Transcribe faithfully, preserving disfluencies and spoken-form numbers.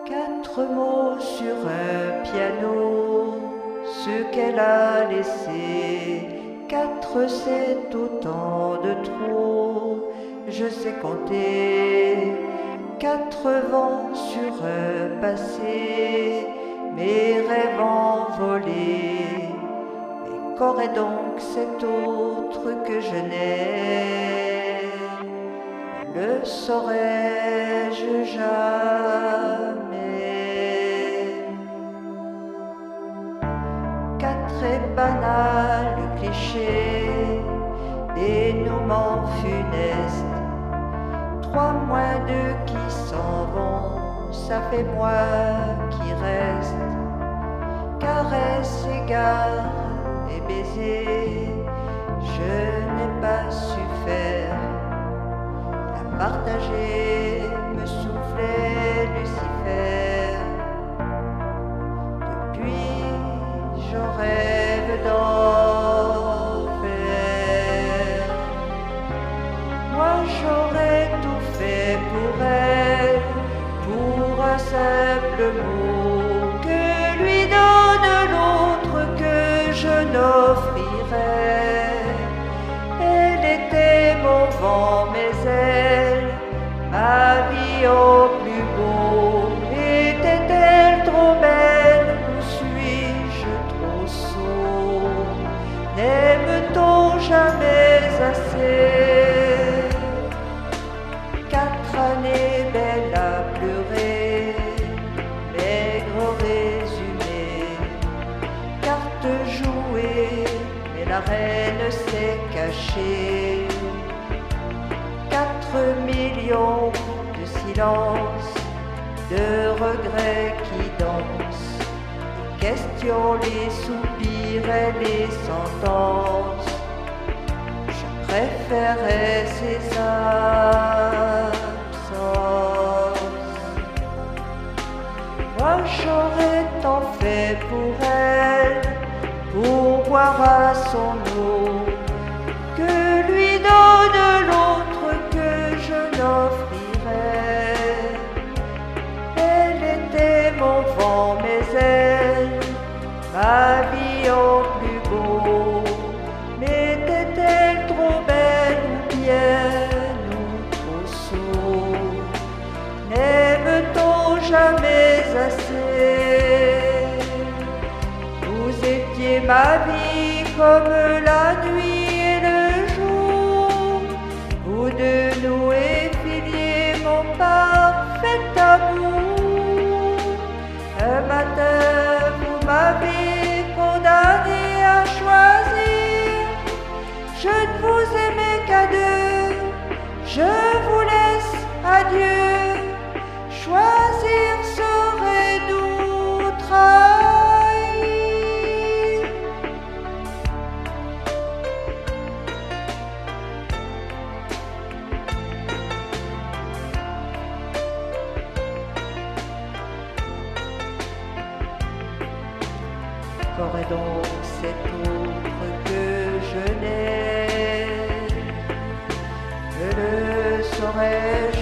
Quatre mots sur un piano, ce qu'elle a laissé. Quatre, c'est autant de trop, je sais compter. Quatre vents sur un passé, mes rêves envolés. Mais qu'aurait donc cet autre que je n'ai? Le saurais-je jamais? Quatre est banal, le cliché, dénouement funeste. Trois moins deux qui s'en vont, ça fait moi qui reste. Caresse, égard et baiser, je n'ai pas su faire. La partager me soufflait Lucifer. Depuis, je rêve d'enfer. Moi j'aurais tout fait pour elle, pour un simple mot que lui donne l'autre que je n'offrirais. Elle était mon vent, mes ailes, ma vie au plus beau. Était-elle trop belle ou suis-je trop sot? N'aime-t-on jamais assez? Quatre années belles à pleurer, maigre résumé. Carte jouée, mais la reine s'est cachée. Quatre millions de silences, de regrets qui dansent, les questions, les soupirs et les sentences. Je préférais ces absences. Moi j'aurais tant fait pour elle, pour boire à son eau, que lui donne l'autre que je n'offrirais. Elle était mon vent, mes ailes, ma vie au plus beau. N'était-elle trop belle ou bien ou trop sot? N'aime-t-on jamais assez? Vous étiez ma vie comme la nuit et le jour. Vous deux nous effiliez mon parfait amour. Un matin vous m'avez condamné à choisir. Je ne vous aimais qu'à deux, je vous laisse adieu. Choisir serait nous trahir. Qu'aurait donc cet autre que je n'ai? Ne le saurais-je